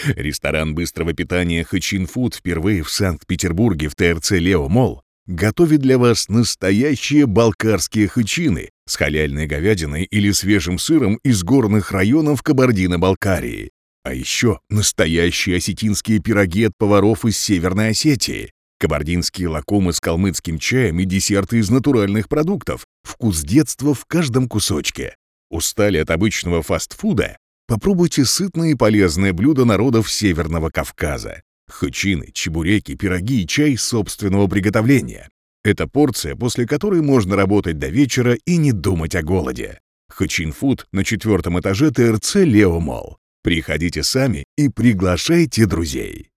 Ресторан быстрого питания «Хэчин Фуд» впервые в Санкт-Петербурге в ТРЦ «Лео Молл» готовит для вас настоящие балкарские хычины с халяльной говядиной или свежим сыром из горных районов Кабардино-Балкарии. А еще настоящие осетинские пироги от поваров из Северной Осетии, кабардинские лакомы с калмыцким чаем и десерты из натуральных продуктов. Вкус детства в каждом кусочке. Устали от обычного фастфуда? Попробуйте сытные и полезные блюда народов Северного Кавказа. Хычины, чебуреки, пироги и чай собственного приготовления. Это порция, после которой можно работать до вечера и не думать о голоде. Хэчин Фуд на 4-м этаже ТРЦ «Лео Молл». Приходите сами и приглашайте друзей.